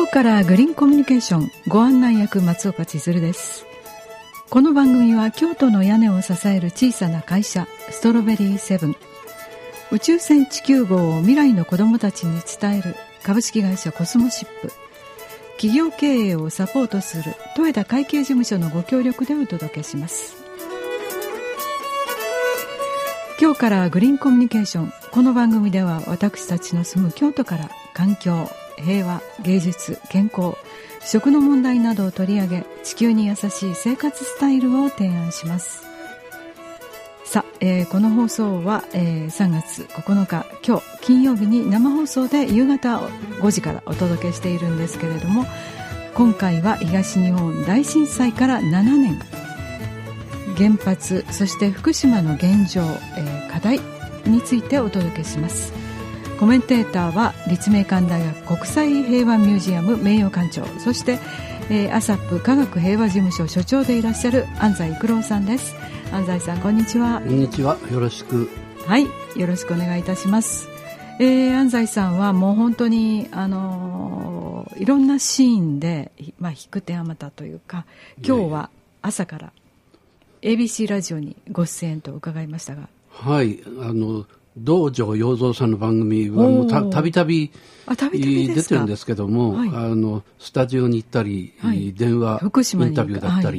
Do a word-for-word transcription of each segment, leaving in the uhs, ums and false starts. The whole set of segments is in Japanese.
今日からグリーンコミュニケーションご案内役松岡千鶴です。この番組は京都の屋根を支える小さな会社ストロベリーセブン、宇宙船地球号を未来の子どもたちに伝える株式会社コスモシップ、企業経営をサポートする豊田会計事務所のご協力でお届けします。今日からグリーンコミュニケーション、この番組では私たちの住む京都から環境、平和、芸術、健康、食の問題などを取り上げ、地球に優しい生活スタイルを提案します。さあ、えー、この放送は、えー、さんがつここのか、今日金曜日に生放送で夕方ごじからお届けしているんですけれども、今回は東日本大震災からななねん、原発、そして福島の現状、えー、課題についてお届けします。コメンテーターは立命館大学国際平和ミュージアム名誉館長、そして、えー、アサップ科学平和事務所所長でいらっしゃる安西育郎さんです。安西さん、こんにちは。 こんにちは、よろしく。 はい、よろしくお願いいたします。えー、安西さんはもう本当に、あのー、いろんなシーンで、まあ、引く手あまたというか、今日は朝から エービーシー ラジオにご出演と伺いましたが。 はい、あの道場洋蔵さんの番組はもうたたびたび出てるんですけども、はい、あのスタジオに行ったり、はい、電話インタビューだったり、はい、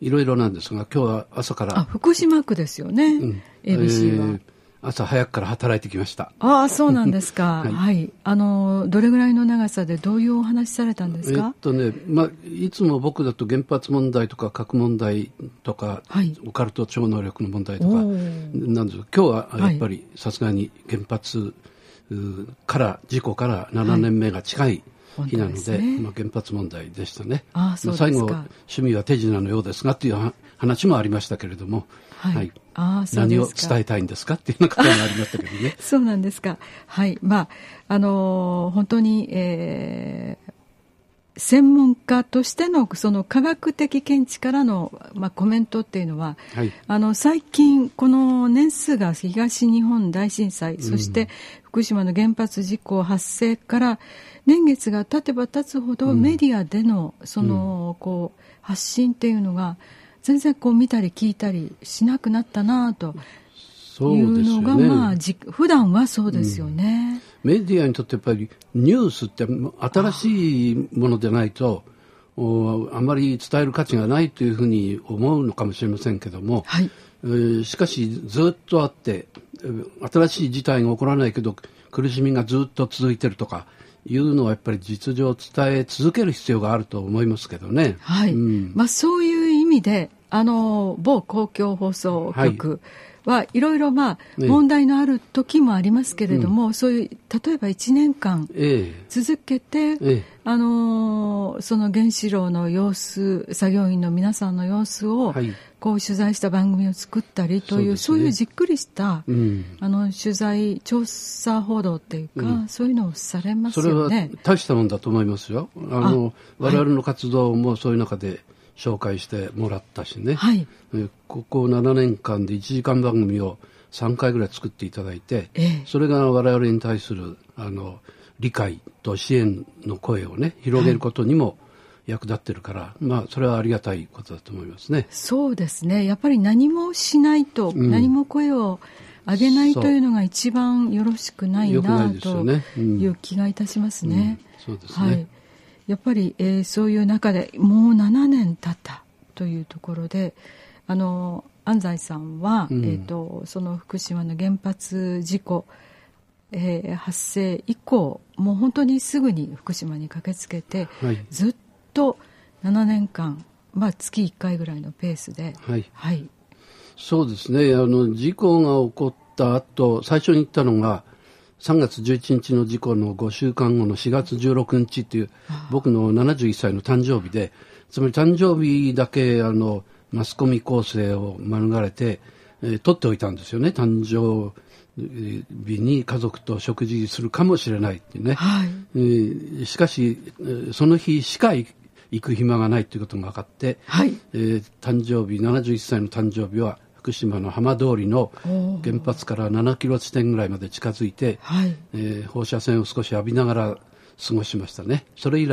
いろいろなんですが、今日は朝から、 あ、福島区ですよね、うん、エービーシー は、えー、 朝早くから働いてきました。 ああ、そうなんですか。はい、はい、あのどれぐらいの長さでどういうお話されたんですか？ えっとね、まあ、いつも僕だと原発問題とか核問題とか、はい、オカルト超能力の問題とかなんです。今日はやっぱりさすがに原発から事故からななねんめが近い日なので、はい、ね、まあ、原発問題でしたね。 ああ、そうですか。 最後趣味は手品のようですがという話もありましたけれども、はいはい、あ、そうですか。何を伝えたいんですかっていうようなこともありましたけどね。 そうなんですか。はい、まああのー、本当に、えー、専門家としてのその科学的見地からの、まあ、コメントっていうのは、はい、あの最近この年数が東日本大震災、うん、そして福島の原発事故発生から年月が経てば経つほど、メディアでのその、うん、こう発信っていうのが全然こう見たり聞いたりしなくなったなというのが、ね、まあ、じ普段はそうですよね、 うん、メディアにとってやっぱりニュースって新しいものでないと あ, あまり伝える価値がないというふうに思うのかもしれませんけども、はい、えー、しかしずっとあって新しい事態が起こらないけど苦しみがずっと続いているとかいうのはやっぱり実情を伝え続ける必要があると思いますけどね。 はい、うん、まあ、そういう意味であの某公共放送局はいろいろまあ問題のある時もありますけれども、うん、そういう例えばいちねんかん続けて、ええ、あのその原子炉の様子、作業員の皆さんの様子を、はい、こう取材した番組を作ったりという、 そうですね、そういうじっくりした、うん、あの取材調査報道っていうか、うん、そういうのをされますよね。 それは大したもんだと思いますよ。あのあ我々の活動もそういう中で紹介してもらったしね、はい、ここななねんかんでいちじかん番組をさんかいぐらい作っていただいて、ええ、それが我々に対するあの理解と支援の声をね広げることにも役立ってるから、はい、まあ、それはありがたいことだと思いますね。 そうですね、やっぱり何もしないと、うん、何も声を上げないというのが一番よろしくないなという気がいたしますね。 うんうん、そうですね、はい、 やっぱり、えー、そういう中でもうななねん経ったというところで、あの安西さんは、うん、えーと、その福島の原発事故、えー、発生以降もう本当にすぐに福島に駆けつけて、はい、ずっとななねんかん、まあ、月いっかいぐらいのペースで、 はいはい、そうですね、あの事故が起こった後最初に行ったのがさんがつじゅういちにちの事故のごしゅうかんごのしがつじゅうろくにちという僕のななじゅういっさいの誕生日で、つまり誕生日だけあのマスコミ構成を免れて、えー、取っておいたんですよね。誕生日に家族と食事するかもしれないってね、はい、えー、しかしその日しか行く暇がないということが分かって、はい、えー、誕生日ななじゅういっさいの誕生日は福島の浜通りの原発からななキロ地点ぐらいまで近づいて、はい、えー、放射線を少し浴びながら過ごしましたね。それ以来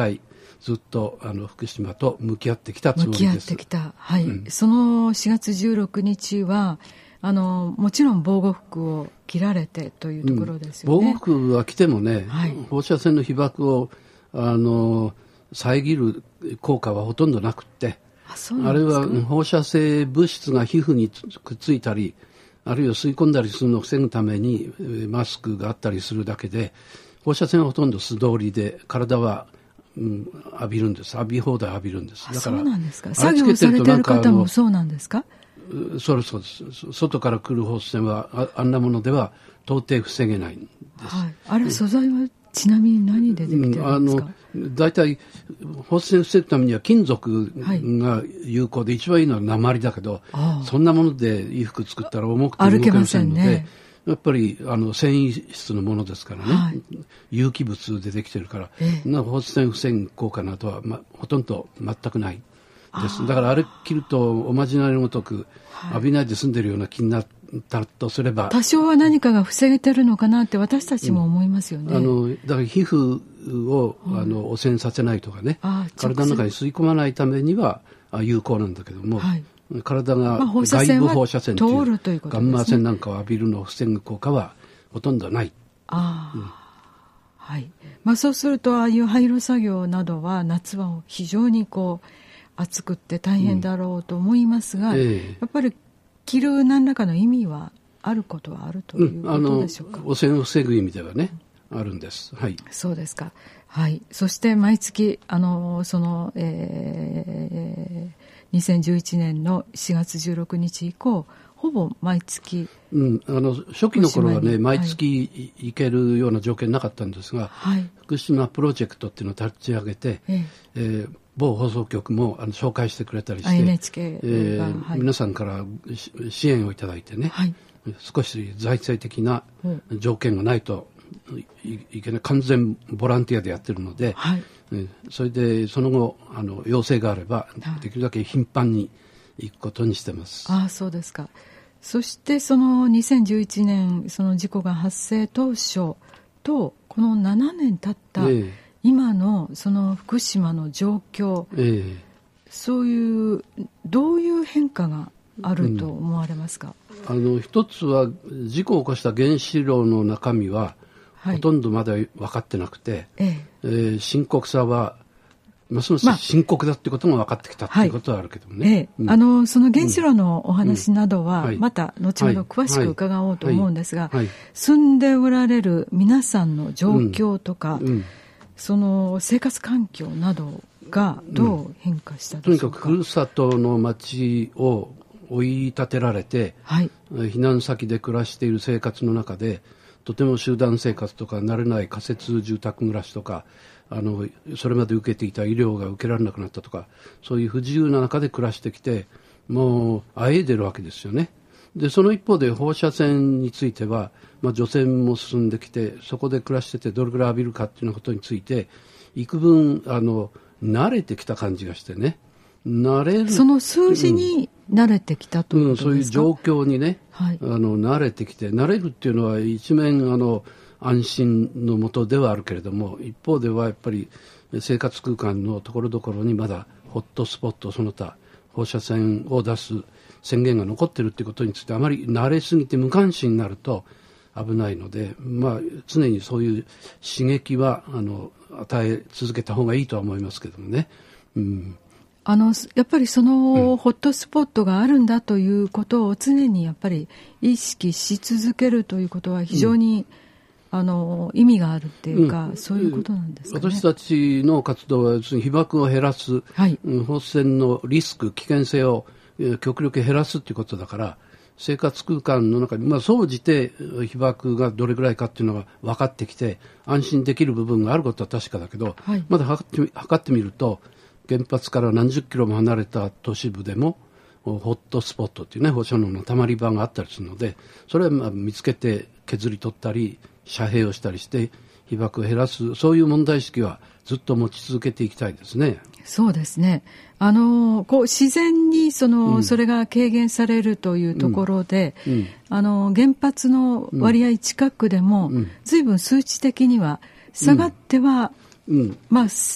ずっとあの福島と向き合ってきたつもりです。 向き合ってきた、はい、うん、そのしがつじゅうろくにちはあのもちろん防護服を着られてというところですよね。 うん、防護服は着てもね、はい、放射線の被曝をあの遮る効果はほとんどなくって、 あ、そうなんですか。あれは放射性物質が皮膚にくっついたり、あるいは吸い込んだりするのを防ぐためにマスクがあったりするだけで、放射線はほとんど素通りで、体は、うん、浴びるんです。浴び放題浴びるんです。だからそうなんですか。作業されている方もそうなんですか。 そうそうです。外から来る放射線は あ, あんなものでは到底防げないんです。 はい、あれ素材はちなみに何でできてるんですか。うん、あのだいたい放射線を防ぐためには金属が有効で、一番いいのは鉛だけど、はい、そんなもので衣服作ったら重くて動けませんので、ね、やっぱりあの繊維質のものですからね、はい、有機物でできてるから、ええ、放射線防ぐ効果などは、ま、ほとんど全くないです。だからあれ着るとおまじないのごとく浴びないで済んでるような気になったとすれば、 多少は何かが防げてるのかなって私たちも思いますよね。 うん、あのだから皮膚を、うん、あの汚染させないとかね、体の中に吸い込まないためには有効なんだけども、はい、体が外部放射線というガンマ線なんかを浴びるのを防ぐ効果はほとんどない。 あ、うん、はい、まあ、そうするとああいう廃炉作業などは夏は非常にこう暑くって大変だろうと思いますが、うん、えー、やっぱり着る何らかの意味はあることはあるということでしょうか。 うん、汚染を防ぐ意味ではね、うん、あるんです。はい。 そうですか。はい。そして毎月あのその、えー、にせんじゅういちねんのしがつじゅうろくにち以降、ほぼ毎月、 うん、あの初期の頃はね、毎月行けるような条件なかったんですが、はい、福島プロジェクトっていうのを立ち上げて、えーえー某放送局もあの紹介してくれたりして、 エヌエイチケーが、 えーはい、皆さんから支援をいただいてね、はい、少し財政的な条件がないと い, いけない、完全ボランティアでやってるので、はい、えー、それでその後あの要請があればできるだけ頻繁に行くことにしてます。 ああ、そうですか。そしてそのにせんじゅういちねんその事故が発生当初とこのななねん経った、えー今のその福島の状況、ええ、そういうどういう変化があると思われますか。 うん、あの一つは事故を起こした原子炉の中身は、はい、ほとんどまだ分かってなくて、えええー、深刻さはますます深刻だってことも分かってきたっていうことはあるけどもね、はい、ええ、うん、あのその原子炉のお話などはまた後ほど詳しく伺おうと思うんですが、住んでおられる皆さんの状況とか、うんうん、その生活環境などがどう変化したでしょうか。 うん、とにかくふるさとの町を追い立てられて、はい、避難先で暮らしている生活の中でとても集団生活とか慣れない仮設住宅暮らしとか、あのそれまで受けていた医療が受けられなくなったとか、そういう不自由な中で暮らしてきて、もうあえいでるわけですよね。でその一方で放射線については、まあ、除染も進んできて、そこで暮らしててどれくらい浴びるかっていうようなことについて幾分あの慣れてきた感じがしてね、慣れる、 その数字に慣れてきたということですか。 うんうん、そういう状況にね、はい、あの慣れてきて、慣れるっていうのは一面あの安心のもとではあるけれども、一方ではやっぱり生活空間のところどころにまだホットスポット、その他放射線を出す宣言が残っているということについてあまり慣れすぎて無関心になると危ないので、まあ、常にそういう刺激はあの与え続けた方がいいとは思いますけどもね。うん、 あのやっぱりそのホットスポットがあるんだということを常にやっぱり意識し続けるということは非常に、うん、あの意味があるっていうか、うん、そういうことなんですかね。 私たちの活動は要するに被曝を減らす、はい、放射線のリスク、危険性を極力減らすということだから、生活空間の中に、まあ、総じて被曝がどれぐらいかっていうのが分かってきて安心できる部分があることは確かだけど、はい、まだ測って、測ってみると原発から何十キロも離れた都市部でもホットスポットっていうね、放射能のたまり場があったりするので、それはまあ見つけて削り取ったり遮蔽をしたりして被曝を減らす、そういう問題意識はずっと持ち続けていきたいですね。 そうですね。あのこう自然にその、うん、それが軽減されるというところで、うんうん、あの原発の割合近くでも、うん、随分数値的には下がっては、うん、まあ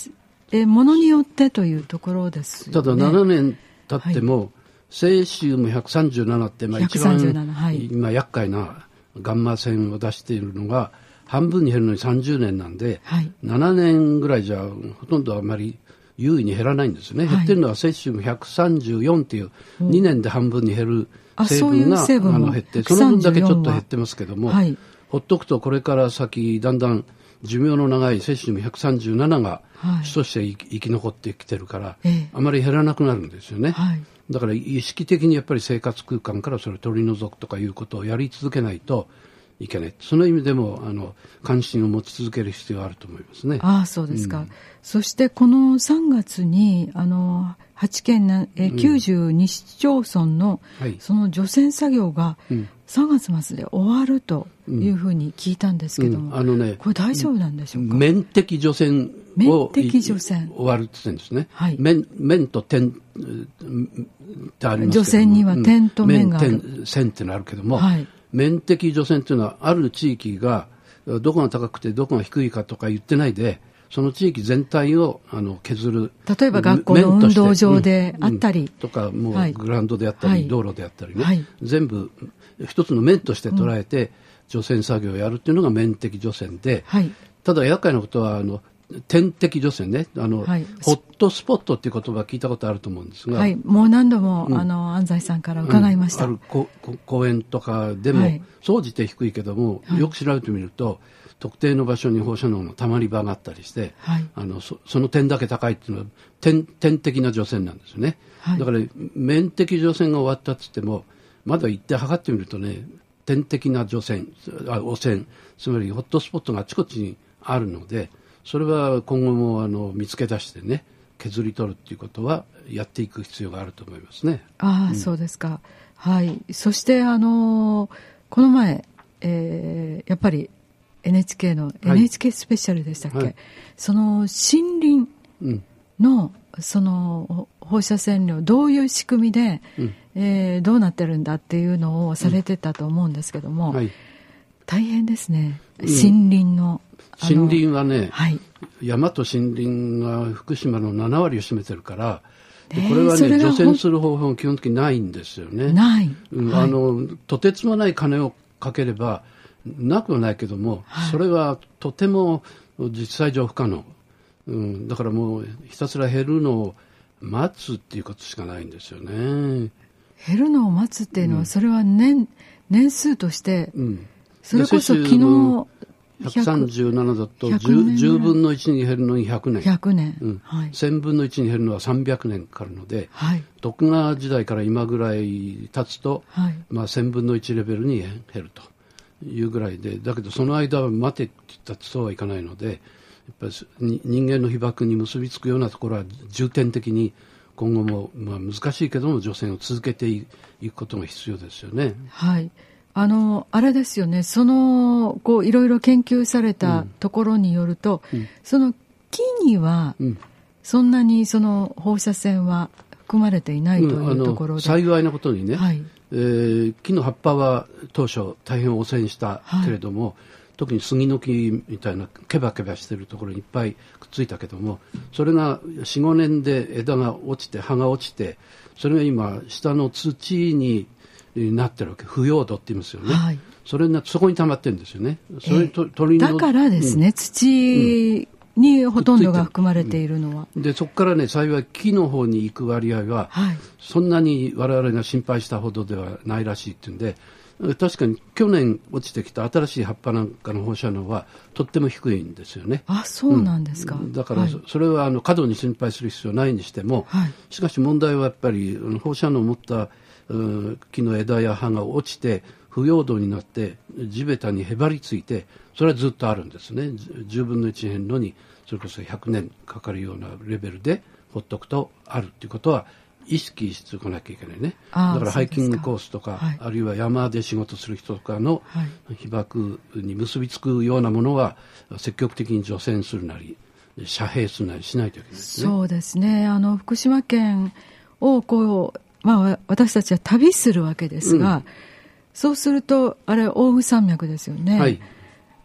えものによってというところですよね。 ただななねん経っても、はい、セシウムひゃくさんじゅうななって、まあ、一番、はい、今厄介なガンマ線を出しているのが半分に減るのにさんじゅうねんなんで、はい、ななねんぐらいじゃほとんどあまり優位に減らないんですよね、はい、減ってるのはセシウムひゃくさんじゅうよんっていうにねんで半分に減る成分があの減って、その分だけちょっと減ってますけども、はい、ほっとくとこれから先だんだん寿命の長いセシウムひゃくさんじゅうななが主として生き残ってきてるから、はい、あまり減らなくなるんですよね、はい、だから意識的にやっぱり生活空間からそれを取り除くとかいうことをやり続けないといけない。その意味でもあの関心を持ち続ける必要があると思いますね。 ああ、そうですか、うん、そしてこのさんがつにあのはちけんなえきゅうじゅうに市町村の、うん、はい、その除染作業がさんがつ末で終わるというふうに聞いたんですけども、うんうん、あのね、これ大丈夫なんでしょうか。 面的除染を面的除染終わるって言ってるんですね、はい、面, 面と点ってありますけども、 除染には点と面がある、 面点線ってのあるけども、はい、面的除染っていうのはある地域がどこが高くてどこが低いかとか言ってないで、その地域全体をあの削る、 例えば学校の運動場であったり、うんうん、 とかもうグラウンドであったり、はい、道路であったりね、はい、全部一つの面として捉えて、うん、除染作業をやるっていうのが面的除染で、はい、ただ厄介なことはあの点滴除染ね、あの、はい、ホットスポットっていう言葉聞いたことあると思うんですが、 はい、もう何度も、うん、あの安西さんから伺いました、 うん、あるこ公園とかでも、はい、総じて低いけども、はい、よく調べてみると特定の場所に放射能のたまり場があったりして、はい、あの そ, その点だけ高いっていうのは 点, 点的な除染なんですよね、はい、だから面的除染が終わったって言ってもまだ行って測ってみるとね、点的な除染、あ汚染、つまりホットスポットがあちこちにあるので、それは今後もあの見つけ出してね、削り取るっていうことはやっていく必要があると思いますね。 ああ、うん、そうですか。はい。そしてあのこの前、えー、やっぱり エヌエイチケー の エヌエイチケー スペシャルでしたっけ、はい、その森林の、うん、その放射線量どういう仕組みで、うん、えー、どうなってるんだっていうのをされてたと思うんですけども、うん、はい、大変ですね、うん、森林の森林はね、はい、山と森林が福島のななわりを占めてるから、でこれはね、除染する方法が基本的にないんですよね。 ない、 うん、はい、あのとてつもない金をかければなくはないけども、はい、それはとても実際上不可能、うん、だからもうひたすら減るのを待つっていうことしかないんですよね。 減るのを待つっていうのは、うん、それは 年, 年数として、うん、それこそ昨日ひゃくさんじゅうななだと 10, じゅうぶんのいちに減るのにひゃくねん、 ひゃくねん、 うん、はい、せんぶんのいちに減るのはさんびゃくねんかかるので、はい、徳川時代から今ぐらい経つと、はい、まあ、せんぶんのいちレベルに減るというぐらいで、だけどその間は待てって言ったってそうはいかないので、やっぱり人間の被曝に結びつくようなところは重点的に今後も、まあ、難しいけども除染を続けていくことが必要ですよね。 はい、あのあれですよね、そのこういろいろ研究されたところによると、うん、その木にはそんなにその放射線は含まれていないというところで、うん、 幸いなことにね、はい、えー、木の葉っぱは当初大変汚染したけれども、はい、特に杉の木みたいなケバケバしてるところにいっぱいくっついたけども、それが よん,ご 年で枝が落ちて葉が落ちて、それが今下の土になってるわけ、腐葉土って言いますよね、はい、それなそこに溜まってるんですよね。それと、えー、鳥のだからですね、うん、土にほとんどが含まれているのは、うん、でそこからね、幸い木の方に行く割合は、はい、そんなに我々が心配したほどではないらしいっていうんで、確かに去年落ちてきた新しい葉っぱなんかの放射能はとっても低いんですよね。 あ、そうなんですか、 うん、だからそ、はい、それはあの過度に心配する必要ないにしても、はい、しかし問題はやっぱり放射能を持った木の枝や葉が落ちて腐葉土になって地べたにへばりついて、それはずっとあるんですね。じゅうぶんのいち減るのにそれこそひゃくねんかかるようなレベルでほっとくとあるっていうことは意識しておかなきゃいけないね。だからハイキングコースとか、はい、あるいは山で仕事する人とかの被曝に結びつくようなものは積極的に除染するなり遮蔽するなりしないといけないですね。 そうですね、あの福島県をこう、まあ、私たちは旅するわけですが、うん、そうするとあれ奥羽山脈ですよね、はい、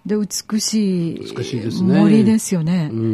で美しい美しいですね。 森ですよね、 うん、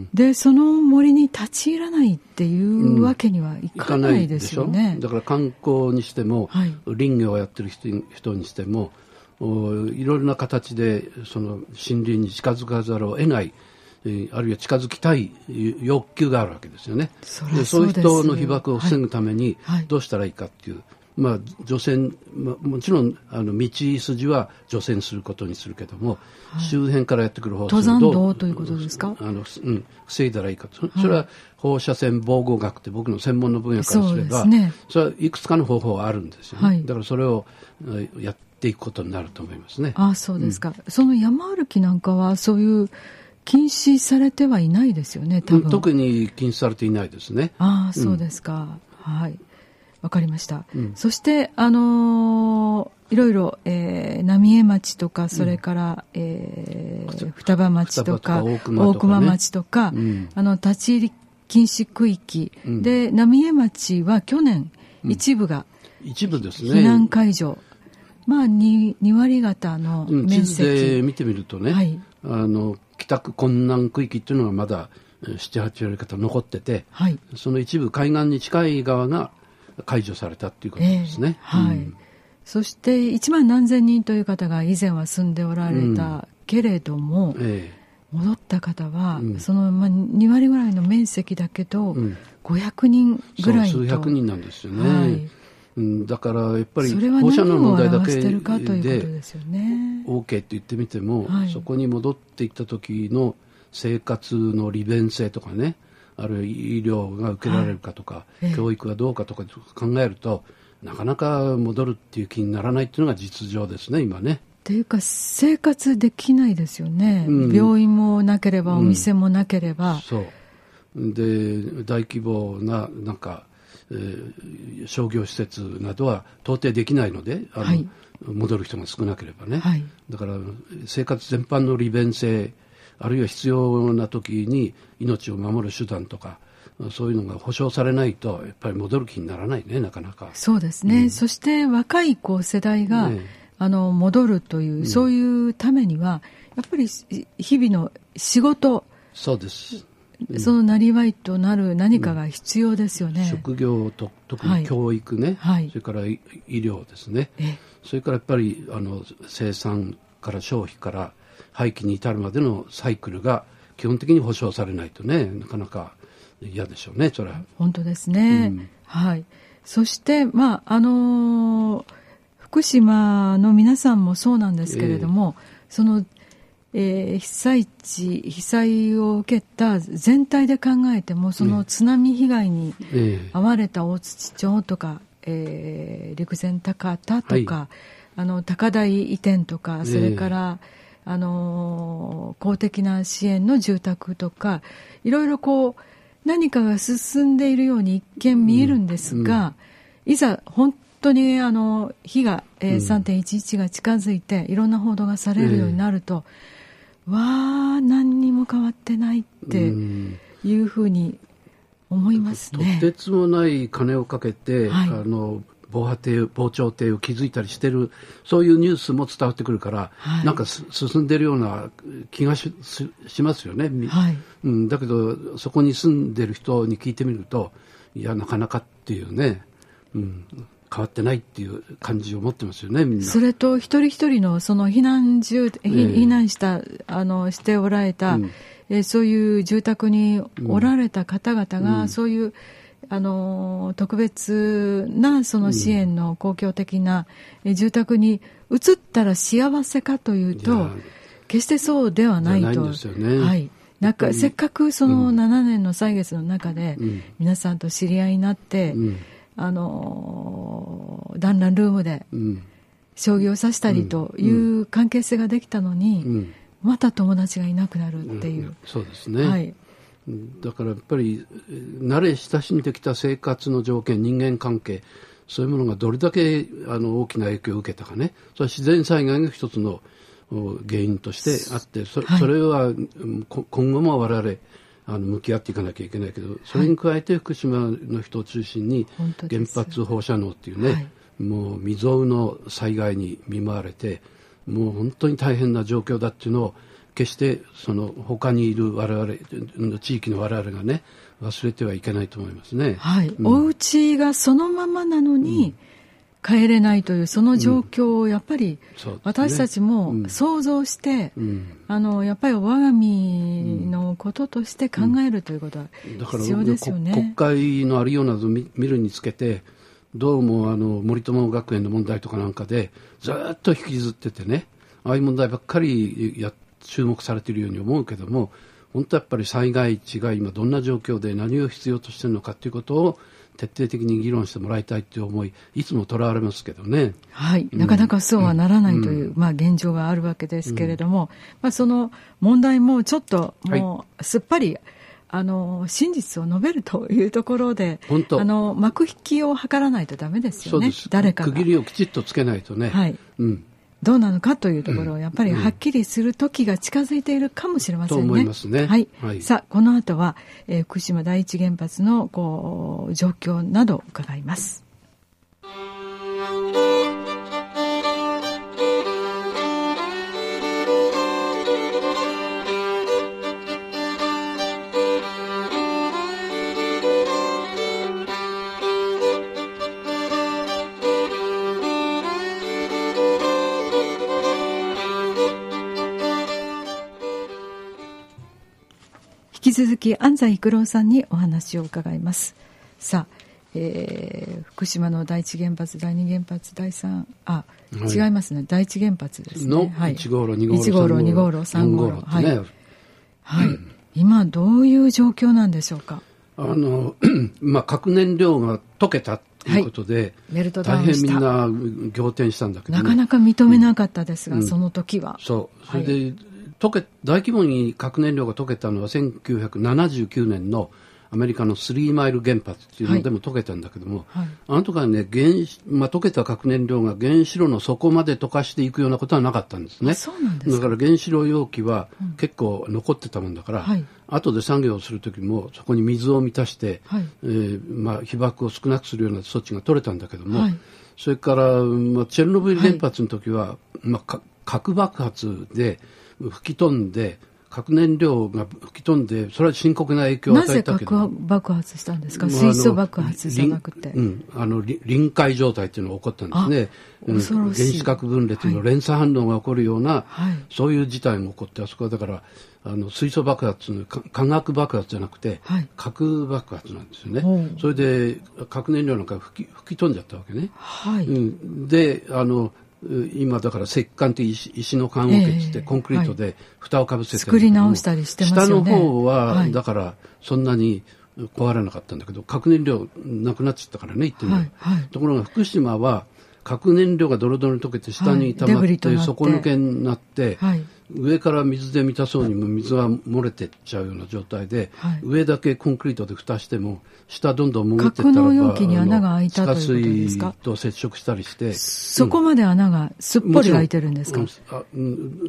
でその森に立ち入らないっていうわけにはいかないですよね、 うん、だから観光にしても、 はい、 林業をやってる 人, 人にしてもいろいろな形でその森林に近づかざるを得ない、あるいは近づきたい欲求があるわけですよね。 そでそういう人の被爆を防ぐためにどうしたらいいかっていう、はいはい、まあ、除染、まあ、もちろんあの道筋は除染することにするけども、はい、周辺からやってくる放射登山道ということですか。 あの、うん、防いだらいいかと、はい、それは放射線防護学って僕の専門の分野からすれば そ,、ね、それはいくつかの方法はあるんですよね、はい、だからそれをやっていくことになると思いますね。 あ、そうですか、うん、その山歩きなんかはそういう禁止されてはいないですよね、多分。 特に禁止されていないですね。 ああ、そうですか、うん、はい、わかりました、うん、そしてあのー、いろいろ、えー、浪江町とかそれから、うん、えー、双葉町とか大 熊, とか、ね、大熊町とか、うん、あの立ち入り禁止区域、うん、で浪江町は去年一部が、 うん、一部ですね、 避難解除、まあ 2, 2割方の面積、うん、地図で見てみるとね、はい、あの帰宅困難区域っていうのがまだ なな、はち割方残ってて、はい、その一部海岸に近い側が解除されたっていうことですね、 えーはい、うん、そしていちまん何千人という方が以前は住んでおられたけれども、うんえー、戻った方は、うん、その、まあ、に割ぐらいの面積だけど、うん、ごひゃくにんぐらいと、 そう数百人なんですよね、はい、うん、だからやっぱり放射能の問題だけで OK って言ってみても、はい、そこに戻っていった時の生活の利便性とかね、あるいは医療が受けられるかとか、はい、教育がどうかとか考えると、ええ、なかなか戻るっていう気にならないっていうのが実情ですね、今ね。 っていうか生活できないですよね、うん、病院もなければお店もなければ、うん、 そうで大規模ななんかえー、商業施設などは到底できないので、あの、はい、戻る人が少なければね、はい、だから生活全般の利便性、あるいは必要な時に命を守る手段とか、そういうのが保障されないとやっぱり戻る気にならないね、なかなか。 そうですね、うん、そして若いこう世代が、ね、あの戻るという、うん、そういうためにはやっぱり日々の仕事、 そうです、 そのなりわいとなる何かが必要ですよね、うん、 職業と特に教育ね、はい、それから医療ですね、それからやっぱりあの生産から消費から廃棄に至るまでのサイクルが基本的に保障されないとね、なかなか嫌でしょうね、それは。 本当ですね、うん、はい。そしてまああのー、福島の皆さんもそうなんですけれども、えー、そのえー、被災地被災を受けた全体で考えても、その津波被害に遭われた大槌町とか、えー、陸前高田とか、はい、あの高台移転とか、それから、えー、あの公的な支援の住宅とか、いろいろこう何かが進んでいるように一見見えるんですが、うん、いざ本当にあの火が、えー、さんてんいちいち が近づいていろんな報道がされるようになると、えーわあ何にも変わってないっていうふうに思いますね。 とてつもない金をかけて、はい、あの防波堤防潮堤を築いたりしてる、そういうニュースも伝わってくるから、はい、なんか進んでるような気が し, しますよね、はい、うん、だけどそこに住んでる人に聞いてみると、いやなかなかっていうね、うん、変わってないっていう感じを持ってますよね、みんな。 それと一人一人のその避難住、えー、避難したあのしておられた、うんえー、そういう住宅におられた方々が、うん、そういうあの特別なその支援の公共的な、うん、住宅に移ったら幸せかというと、決してそうではないと。 じゃないんですよね。 はい。なんかせっかくそのななねんの歳月の中で、うん、皆さんと知り合いになって、うん、あの団らんルームで将棋を指したりという関係性ができたのに、うんうん、また友達がいなくなるっていう、うん、 そうですね、はい、だからやっぱり慣れ親しんできた生活の条件、人間関係、そういうものがどれだけあの大きな影響を受けたかね。それは自然災害が一つの原因としてあって、 そ, それは今後も我々あの向き合っていかなきゃいけないけど、それに加えて福島の人を中心に原発放射能っていうね、はい、もう未曾有の災害に見舞われて、 もう本当に大変な状況だっていうのを決してその他にいる我々地域の我々がね忘れてはいけないと思いますね。 はい、 うん、 お家がそのままなのに、うん、帰れないというその状況をやっぱり私たちも想像して、うんうん、あのやっぱり我が身のこととして考えるということは必要ですよね。 だから国会のありようなどを見るにつけてどうもあの森友学園の問題とかなんかでずっと引きずっててね、ああいう問題ばっかりや注目されているように思うけども、本当やっぱり災害地が今どんな状況で何を必要としているのかということを徹底的に議論してもらいたいという思いいつもとらわれますけどね。 はい、うん、なかなかそうはならないという、うんまあ、現状があるわけですけれども、うんまあ、その問題もちょっともうすっぱり、はい、あの真実を述べるというところであの幕引きを図らないとダメですよね。 そうです。 誰かが区切りをきちっとつけないとね、 はいうんどうなのかというところをやっぱりはっきりする時が近づいているかもしれませんね。 と思いますね。 はい。 はい、 さあ、この後は、えー、福島第一原発のこう状況など伺います。引き続き安西育郎さんにお話を伺います。さあ、えー、福島の第一原発第二原発第三あ、はい、違いますね。第一原発ですね。 のはい、 いち号炉に号炉いち号炉に号炉さん号炉、はい、 ねはいうん、今どういう状況なんでしょうか。 あのまあ、核燃料が溶けたということで、はい、 メルトダウンした。 大変みんな仰天したんだけど、ね、 なかなか認めなかったですが、うん、その時はそうそれで、はい溶け大規模に核燃料が溶けたのはせんきゅうひゃくななじゅうきゅうねんのアメリカのスリーマイル原発っていうのでも溶けたんだけども、はいはい、あの時はね原子、まあ、溶けた核燃料が原子炉の底まで溶かしていくようなことはなかったんですね。 そうなんですか。 だから原子炉容器は結構残ってたもんだから、うんはい、後で作業をする時もそこに水を満たして、はいえーまあ、被曝を少なくするような措置が取れたんだけども、はい、それから、まあ、チェルノブイリ原発の時は、はいまあ、核爆発で吹き飛んで核燃料が吹き飛んでそれは深刻な影響を与えたけど、 なぜ核爆発したんですか。水素爆発じゃなくて、 うん、あの臨界状態っていうのが起こったんですね。うん、原子核分裂の連鎖反応が起こるような、はい、そういう事態が起こって、あそこはだからあの水素爆発の化学爆発じゃなくて、はい、核爆発なんですよね。それで核燃料なんか吹き、吹き飛んじゃったわけね。はいうん、であの今だから石棺って石、石の棺桶ってってコンクリートで蓋をかぶせてるんだけど、 作り直したりしてますよね。 下の方はだからそんなに壊れなかったんだけど、核燃料なくなっちゃったからね言ってみれば、はいはい、ところが福島は核燃料がドロドロに溶けて下に溜まって、はい、底抜けになって、はい、上から水で満たそうにも水が漏れてっちゃうような状態で、はい、上だけコンクリートで蓋しても下どんどん潜ってったらば格納容器に穴が開いたということですか。 地下水と接触したりして、 そこまで穴がすっぽり開いてるんですか。うん、 あうん、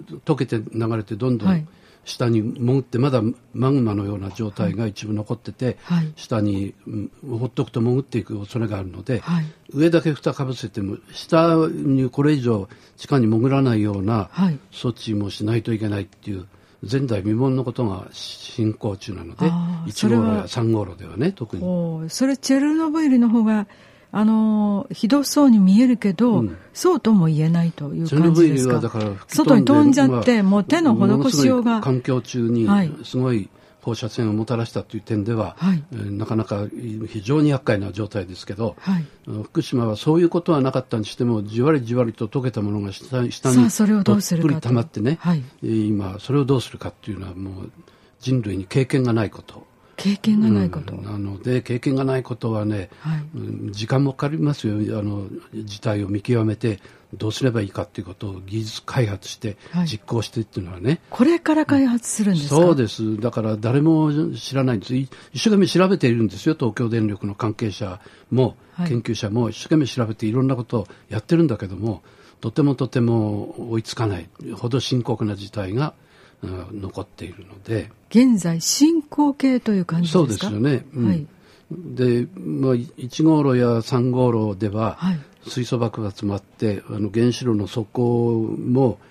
溶けて流れてどんどん下に潜って、まだマグマのような状態が一部残ってて、はい、下に、うん、ほっとくと潜っていく恐れがあるので、はい、上だけ蓋かぶせても下にこれ以上地下に潜らないような措置もしないといけないっていう前代未聞のことが進行中なので、いち号炉やさん号炉ではね特に。 それチェルノブイリの方があのひどそうに見えるけど、うん、そうとも言えないという感じですか。 だから外に飛んじゃって、まあ、もう手の施しようが環境中にすごい放射線をもたらしたという点では、はいえー、なかなか非常に厄介な状態ですけど、はい、福島はそういうことはなかったにしてもじわりじわりと溶けたものが 下, 下にどっぷり溜まってね、はい、今それをどうするかっていうのはもう人類に経験がないこと経験がないこと、 うん、なので経験がないことはね、はい、時間もかかりますよ。あの事態を見極めてどうすればいいかということを技術開発して実行してっていうのはね、はい、 これから開発するんですか。 そうです。だから誰も知らないんです。一生懸命調べているんですよ。東京電力の関係者も研究者も一生懸命調べていろんなことをやってるんだけども、とてもとても追いつかないほど深刻な事態が残っているので、 現在進行形という感じですか。 そうですよね、うんはい、で、まあ、いち号炉やさん号炉では、はい、水素爆発もあってあの原子炉の底も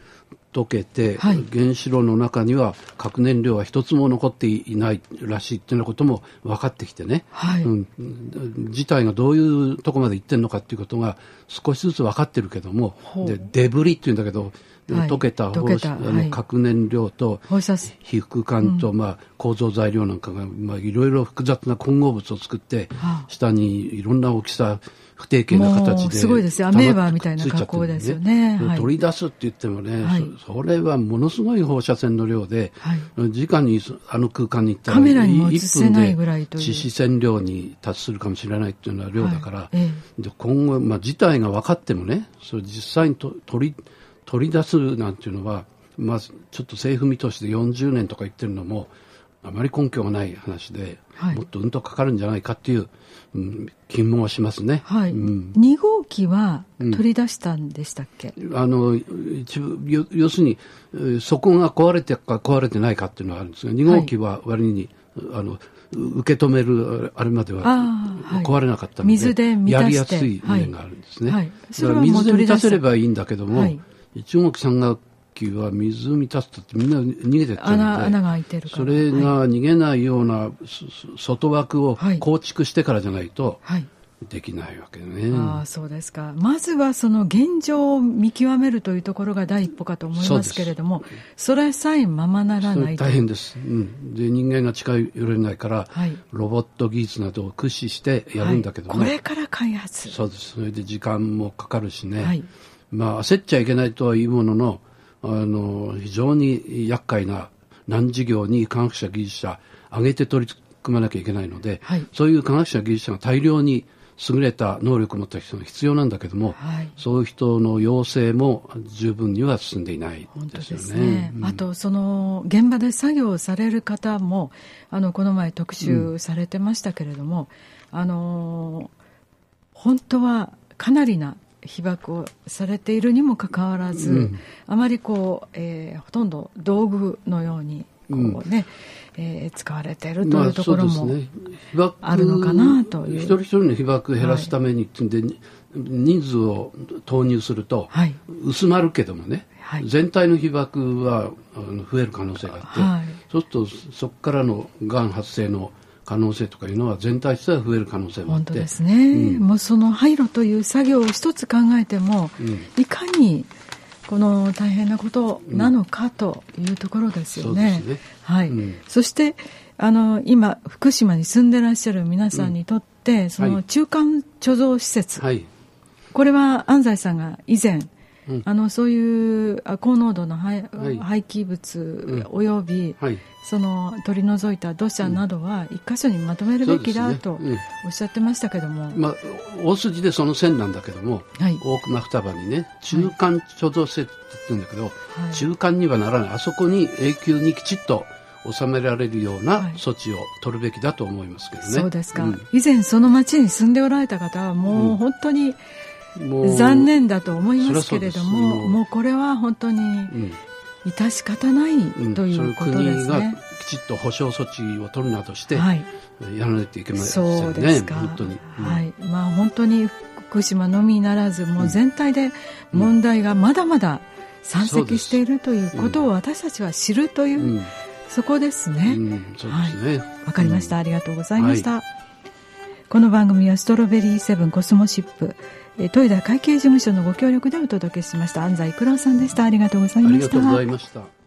溶けて、 はい、 原子炉の中には核燃料は一つも残っていないらしいっていうようなことも分かってきてね、 はい、 うん、事態がどういうところまで行ってるのかっていうことが少しずつ分かってるけども、でデブリっていうんだけど、はい、溶けた放射、あの核燃料と被覆管と、まあ、構造材料なんかが、まあ、いろいろ複雑な混合物を作って、はあ、下にいろんな大きさ不定形な形で、 すごいですよ、アメーバーみたいな格好ですよね。 はい、取り出すって言ってもね、はい、そ, それはものすごい放射線の量で、はい、直にあの空間に行ったらカメラにも映せないぐらいという致死線量に達するかもしれないっていうような量だから、はいええ、で今後、まあ、事態が分かってもね、それ実際にと取り取り出すなんていうのは、まあ、ちょっと政府見通しでよんじゅうねんとか言ってるのもあまり根拠がない話で、はい、もっとうんとかかるんじゃないかっていう、うん、疑問はしますね。 はい、うん、に号機は取り出したんでしたっけ？ うん、あの一部要するにそこが壊れてか壊れてないかっていうのはあるんですが、に号機は割に、はい、あの受け止めるあれまでは壊れなかったので、 水で満たしてやりやすい面があるんですね。 はいはい、 だから水で満たせればいいんだけども、はい、いち号機さん号機は水満たすとってみんな逃げてったので、 穴、穴が開いてるから、 それが逃げないような、はい、外枠を構築してからじゃないとできないわけね。 はい、ああ、そうですか。まずはその現状を見極めるというところが第一歩かと思いますけれども、 そ, それさえままならないと大変です、うん、で人間が近寄れないから、はい、ロボット技術などを駆使してやるんだけども、 はい、これから開発、 そうです。それで時間もかかるしね、はい、まあ、焦っちゃいけないとはいうものの、あの非常に厄介な難事業に科学者技術者挙げて取り組まなきゃいけないので、はい、そういう科学者技術者が大量に優れた能力を持った人が必要なんだけども、はい、そういう人の養成も十分には進んでいないですよね。 本当ですね。うん、あとその現場で作業をされる方もあのこの前特集されてましたけれども、うん、あの本当はかなりな被爆をされているにもかかわらず、うん、あまりこう、えー、ほとんど道具のようにこう、ねうんえー、使われているというところもあるのかなという、 まあ、一人一人の被爆を減らすためにってんで、はい、人数を投入すると薄まるけどもね、はい、全体の被爆はあの増える可能性があって、はい、そうするとそこからのがん発生の可能性とかいうのは全体としては増える可能性もあって、 本当ですね、うん、もうその廃炉という作業を一つ考えても、うん、いかにこの大変なことなのかというところですよね。うん、そうですね。はい。うん、そしてあの今福島に住んでらっしゃる皆さんにとって、うん、その中間貯蔵施設、はい、これは安西さんが以前、うん、あのそういう高濃度の廃、はい、廃棄物および、うんはい、その取り除いた土砂などは一箇所にまとめるべきだとおっしゃってましたけども、 ねうんまあ、大筋でその線なんだけども、はい、大熊双葉にね中間貯蔵施設って言うんだけど、はい、中間にはならない、あそこに永久にきちっと収められるような措置を取るべきだと思いますけどね。 そうですか、うん、以前その町に住んでおられた方はもう本当に、うん、残念だと思いますけれども、もう、もうこれは本当に致し方ないということですね。うん、それ国がきちっと保障措置を取るなどして、はい、やらないといけませんね。 そうですか。 本当に、うん、 はいまあ、本当に福島のみならずもう全体で問題がまだまだ山積しているということを私たちは知るという、うん、そこですね。 うん、そうですね。 はい、わかりました、うん。ありがとうございました。はい、この番組はストロベリーセブンコスモシップ豊田会計事務所のご協力でお届けしました。安西育郎さんでした。ありがとうございました。 ありがとうございました。